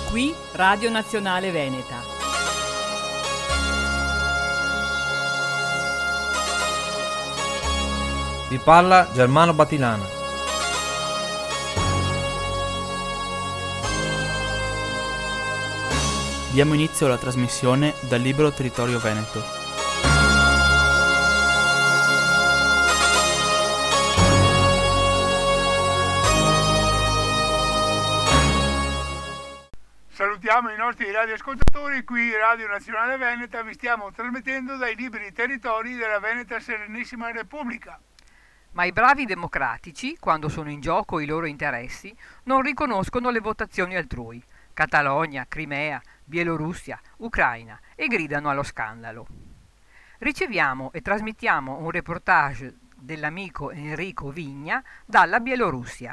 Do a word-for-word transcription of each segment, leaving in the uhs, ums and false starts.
Qui Radio Nazionale Veneta. Vi parla Germano Batilana. Diamo inizio alla trasmissione dal Libero Territorio Veneto. Salutiamo i nostri radioascoltatori, qui Radio Nazionale Veneta, vi stiamo trasmettendo dai liberi territori della Veneta Serenissima Repubblica. Ma i bravi democratici, quando sono in gioco i loro interessi, non riconoscono le votazioni altrui. Catalogna, Crimea, Bielorussia, Ucraina e gridano allo scandalo. Riceviamo e trasmettiamo un reportage dell'amico Enrico Vigna dalla Bielorussia.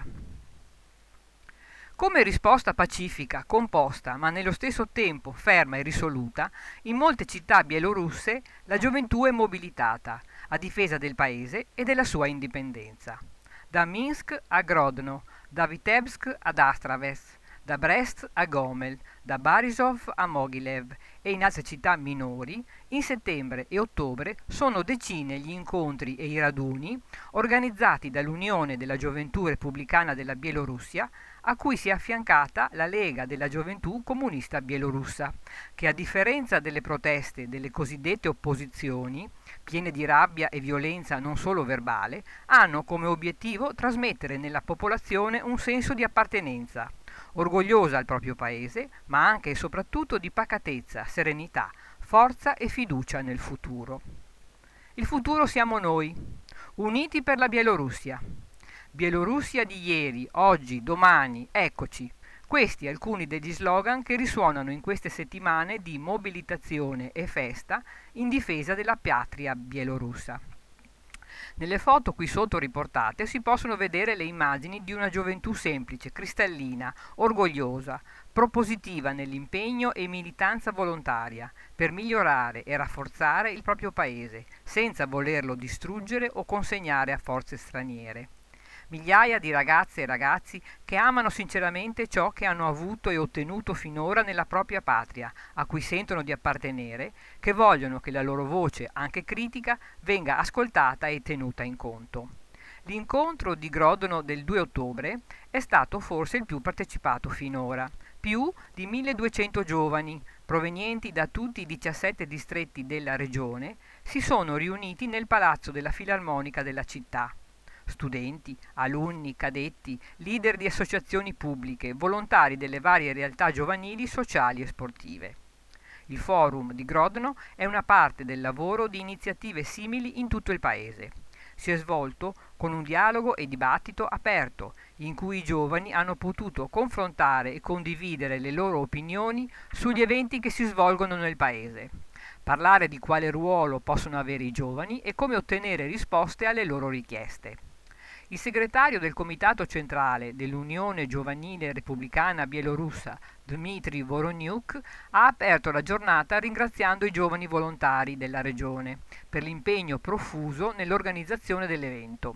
Come risposta pacifica, composta, ma nello stesso tempo ferma e risoluta, in molte città bielorusse la gioventù è mobilitata a difesa del paese e della sua indipendenza. Da Minsk a Grodno, da Vitebsk ad Astravets, da Brest a Gomel, da Barisov a Mogilev e in altre città minori, in settembre e ottobre sono decine gli incontri e i raduni organizzati dall'Unione della Gioventù Repubblicana della Bielorussia, a cui si è affiancata la Lega della Gioventù Comunista Bielorussa, che a differenza delle proteste delle cosiddette opposizioni, piene di rabbia e violenza non solo verbale, hanno come obiettivo trasmettere nella popolazione un senso di appartenenza, orgogliosa al proprio paese, ma anche e soprattutto di pacatezza, serenità, forza e fiducia nel futuro. Il futuro siamo noi, uniti per la Bielorussia. Bielorussia di ieri, oggi, domani, eccoci. Questi alcuni degli slogan che risuonano in queste settimane di mobilitazione e festa in difesa della patria bielorussa. Nelle foto qui sotto riportate si possono vedere le immagini di una gioventù semplice, cristallina, orgogliosa, propositiva nell'impegno e militanza volontaria per migliorare e rafforzare il proprio paese, senza volerlo distruggere o consegnare a forze straniere. Migliaia di ragazze e ragazzi che amano sinceramente ciò che hanno avuto e ottenuto finora nella propria patria, a cui sentono di appartenere, che vogliono che la loro voce, anche critica, venga ascoltata e tenuta in conto. L'incontro di Grodno del due ottobre è stato forse il più partecipato finora. Più di milleduecento giovani, provenienti da tutti i diciassette distretti della regione, si sono riuniti nel palazzo della Filarmonica della città. Studenti, alunni, cadetti, leader di associazioni pubbliche, volontari delle varie realtà giovanili, sociali e sportive. Il forum di Grodno è una parte del lavoro di iniziative simili in tutto il paese. Si è svolto con un dialogo e dibattito aperto, in cui i giovani hanno potuto confrontare e condividere le loro opinioni sugli eventi che si svolgono nel paese, parlare di quale ruolo possono avere i giovani e come ottenere risposte alle loro richieste. Il segretario del Comitato Centrale dell'Unione Giovanile Repubblicana Bielorussa, Dmitry Voroniuk, ha aperto la giornata ringraziando i giovani volontari della regione per l'impegno profuso nell'organizzazione dell'evento.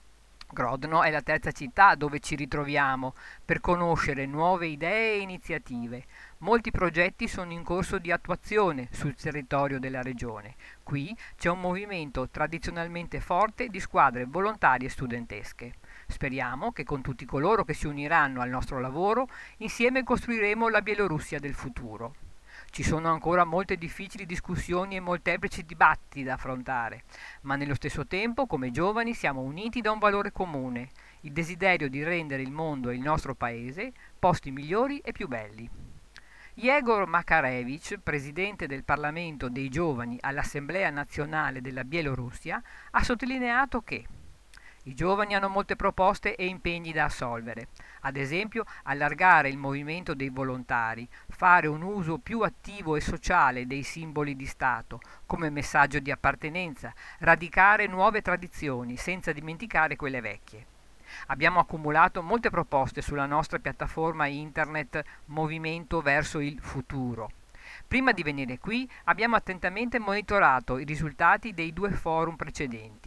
Grodno è la terza città dove ci ritroviamo per conoscere nuove idee e iniziative. Molti progetti sono in corso di attuazione sul territorio della regione. Qui c'è un movimento tradizionalmente forte di squadre volontarie studentesche. Speriamo che con tutti coloro che si uniranno al nostro lavoro, insieme costruiremo la Bielorussia del futuro. Ci sono ancora molte difficili discussioni e molteplici dibattiti da affrontare, ma nello stesso tempo, come giovani, siamo uniti da un valore comune, il desiderio di rendere il mondo e il nostro paese posti migliori e più belli. Yegor Makarevich, presidente del Parlamento dei Giovani all'Assemblea Nazionale della Bielorussia, ha sottolineato che i giovani hanno molte proposte e impegni da assolvere, ad esempio allargare il movimento dei volontari, fare un uso più attivo e sociale dei simboli di Stato come messaggio di appartenenza, radicare nuove tradizioni senza dimenticare quelle vecchie. Abbiamo accumulato molte proposte sulla nostra piattaforma internet Movimento verso il futuro. Prima di venire qui abbiamo attentamente monitorato i risultati dei due forum precedenti.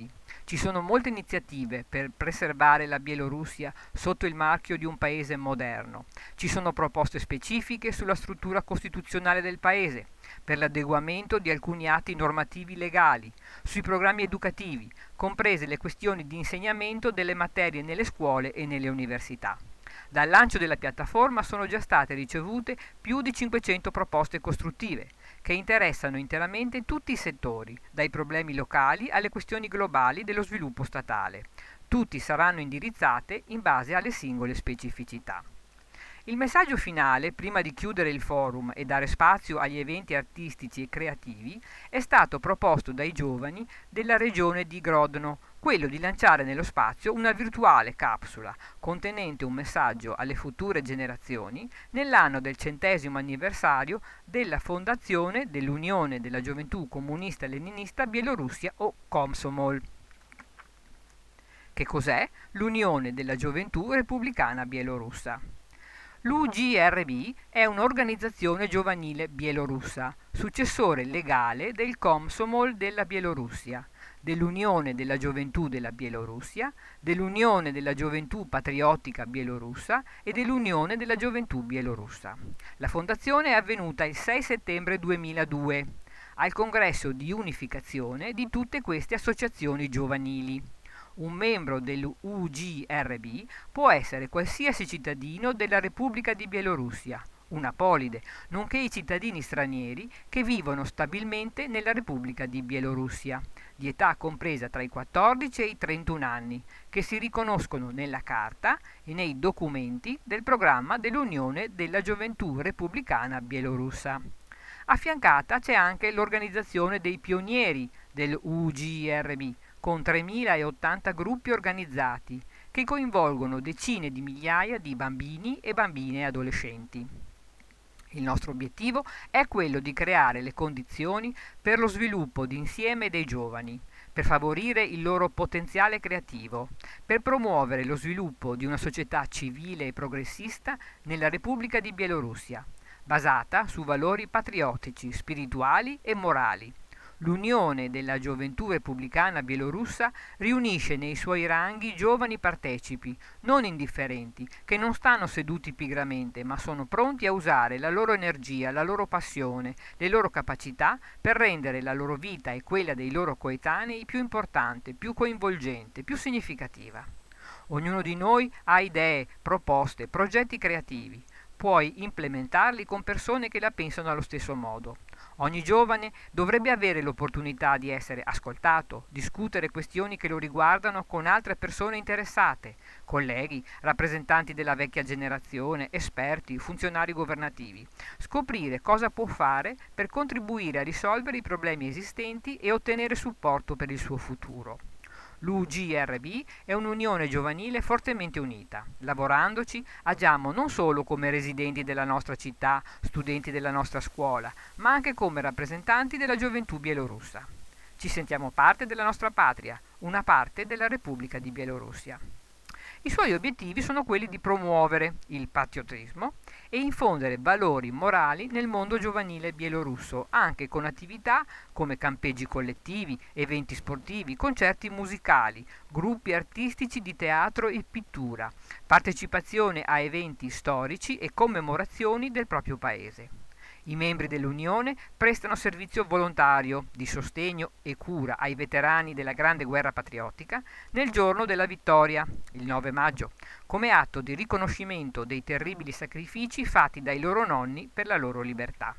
Ci sono molte iniziative per preservare la Bielorussia sotto il marchio di un paese moderno. Ci sono proposte specifiche sulla struttura costituzionale del paese, per l'adeguamento di alcuni atti normativi legali, sui programmi educativi, comprese le questioni di insegnamento delle materie nelle scuole e nelle università. Dal lancio della piattaforma sono già state ricevute più di cinquecento proposte costruttive, che interessano interamente tutti i settori, dai problemi locali alle questioni globali dello sviluppo statale. Tutti saranno indirizzate in base alle singole specificità. Il messaggio finale, prima di chiudere il forum e dare spazio agli eventi artistici e creativi, è stato proposto dai giovani della regione di Grodno, quello di lanciare nello spazio una virtuale capsula contenente un messaggio alle future generazioni nell'anno del centesimo anniversario della fondazione dell'Unione della Gioventù Comunista Leninista Bielorussia o Komsomol. Che cos'è l'Unione della Gioventù Repubblicana Bielorussa? L'U G R B è un'organizzazione giovanile bielorussa, successore legale del Komsomol della Bielorussia, dell'Unione della Gioventù della Bielorussia, dell'Unione della Gioventù Patriottica Bielorussa e dell'Unione della Gioventù Bielorussa. La fondazione è avvenuta il sei settembre duemiladue, al congresso di unificazione di tutte queste associazioni giovanili. Un membro dell'U G R B può essere qualsiasi cittadino della Repubblica di Bielorussia, un apolide, nonché i cittadini stranieri che vivono stabilmente nella Repubblica di Bielorussia, di età compresa tra i quattordici e i trentuno anni, che si riconoscono nella Carta e nei documenti del programma dell'Unione della Gioventù Repubblicana Bielorussa. Affiancata c'è anche l'organizzazione dei pionieri dell'U G R B, con tremilaottanta gruppi organizzati, che coinvolgono decine di migliaia di bambini e bambine adolescenti. Il nostro obiettivo è quello di creare le condizioni per lo sviluppo d'insieme dei giovani, per favorire il loro potenziale creativo, per promuovere lo sviluppo di una società civile e progressista nella Repubblica di Bielorussia, basata su valori patriottici, spirituali e morali. L'Unione della Gioventù Repubblicana Bielorussa riunisce nei suoi ranghi giovani partecipi, non indifferenti, che non stanno seduti pigramente, ma sono pronti a usare la loro energia, la loro passione, le loro capacità per rendere la loro vita e quella dei loro coetanei più importante, più coinvolgente, più significativa. Ognuno di noi ha idee, proposte, progetti creativi. Puoi implementarli con persone che la pensano allo stesso modo. Ogni giovane dovrebbe avere l'opportunità di essere ascoltato, discutere questioni che lo riguardano con altre persone interessate, colleghi, rappresentanti della vecchia generazione, esperti, funzionari governativi, scoprire cosa può fare per contribuire a risolvere i problemi esistenti e ottenere supporto per il suo futuro. L'U G R B è un'unione giovanile fortemente unita. Lavorandoci agiamo non solo come residenti della nostra città, studenti della nostra scuola, ma anche come rappresentanti della gioventù bielorussa. Ci sentiamo parte della nostra patria, una parte della Repubblica di Bielorussia. I suoi obiettivi sono quelli di promuovere il patriottismo e infondere valori morali nel mondo giovanile bielorusso, anche con attività come campeggi collettivi, eventi sportivi, concerti musicali, gruppi artistici di teatro e pittura, partecipazione a eventi storici e commemorazioni del proprio paese. I membri dell'Unione prestano servizio volontario di sostegno e cura ai veterani della Grande Guerra Patriottica nel giorno della vittoria, il nove maggio, come atto di riconoscimento dei terribili sacrifici fatti dai loro nonni per la loro libertà.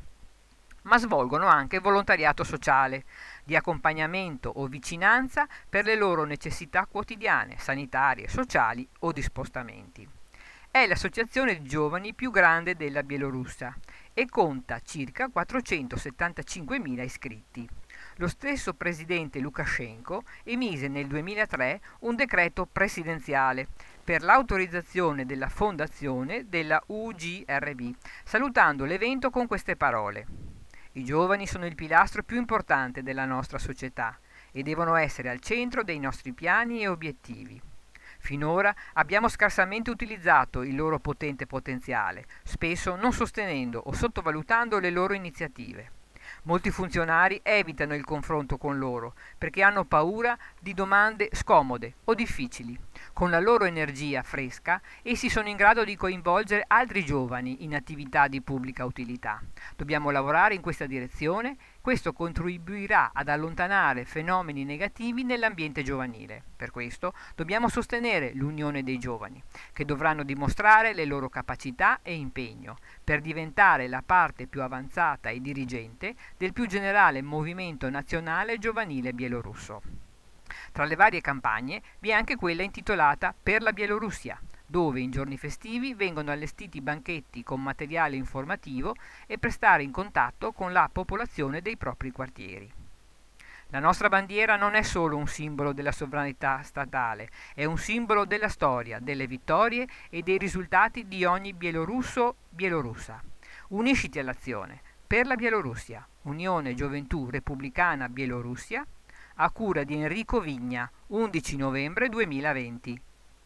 Ma svolgono anche volontariato sociale, di accompagnamento o vicinanza per le loro necessità quotidiane, sanitarie, sociali o di spostamenti. È l'associazione di giovani più grande della Bielorussia e conta circa quattrocentosettantacinquemila iscritti. Lo stesso presidente Lukashenko emise nel duemilatré un decreto presidenziale per l'autorizzazione della fondazione della U G R B, salutando l'evento con queste parole: i giovani sono il pilastro più importante della nostra società e devono essere al centro dei nostri piani e obiettivi. Finora abbiamo scarsamente utilizzato il loro potente potenziale, spesso non sostenendo o sottovalutando le loro iniziative. Molti funzionari evitano il confronto con loro perché hanno paura di domande scomode o difficili. Con la loro energia fresca, essi sono in grado di coinvolgere altri giovani in attività di pubblica utilità. Dobbiamo lavorare in questa direzione, questo contribuirà ad allontanare fenomeni negativi nell'ambiente giovanile. Per questo dobbiamo sostenere l'unione dei giovani, che dovranno dimostrare le loro capacità e impegno per diventare la parte più avanzata e dirigente del più generale movimento nazionale giovanile bielorusso. Tra le varie campagne vi è anche quella intitolata Per la Bielorussia, dove in giorni festivi vengono allestiti banchetti con materiale informativo e per stare in contatto con la popolazione dei propri quartieri. La nostra bandiera non è solo un simbolo della sovranità statale, è un simbolo della storia, delle vittorie e dei risultati di ogni bielorusso bielorussa. Unisciti all'azione. Per la Bielorussia, Unione Gioventù Repubblicana Bielorussia, a cura di Enrico Vigna, undici novembre duemilaventi.